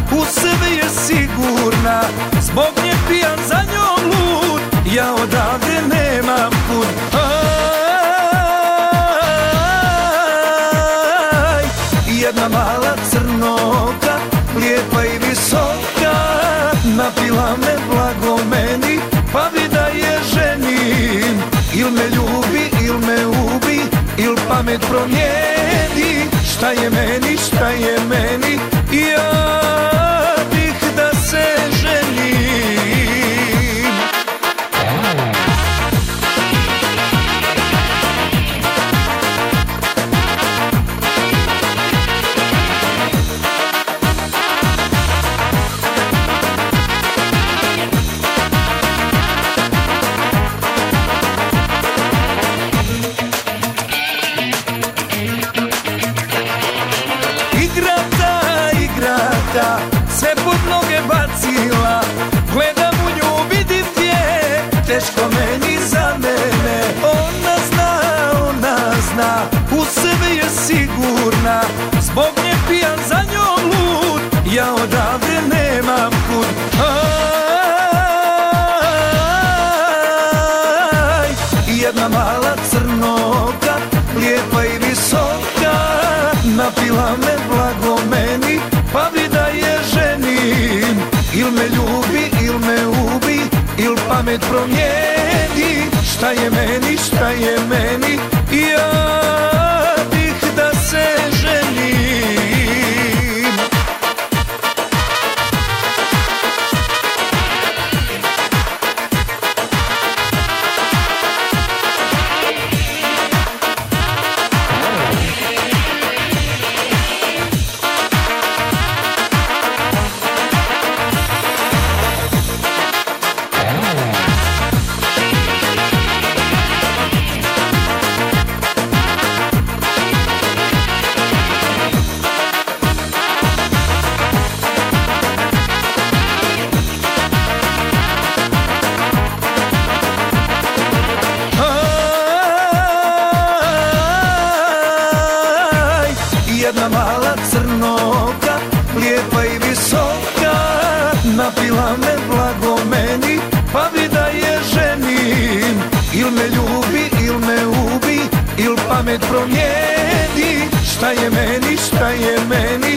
u sebe je sigurna, zbog nje pijan za njom lud, ja odavde nemam put. Jedna mala crnoka, lijepa i visoka, napila me blago meni, pa bi da je ženim. Il me ljubi, il me ubi, il pamet promijeni. Šta je meni, šta je meni, ja bih da se ženim. Sve pod noge bacila, gledam u nju, vidim gdje, teško meni za mene. Ona zna, u sebe je sigurna, zbog nje pijan za njom lud, ja odavde nemam kud. Jedna mala crnoka, lijepa i visoka, napila me blago meni, pa bi da je ženim. Il me ljubi, il me ubi, il pamet promijeni. Šta je meni, šta je meni, ja bih da se ženim. Jedna mala crnoka, lijepa i visoka, napila me blago meni, pa bi da je ženim. Il me ljubi, il me ubi, il pamet promijeni. Šta je meni, šta je meni,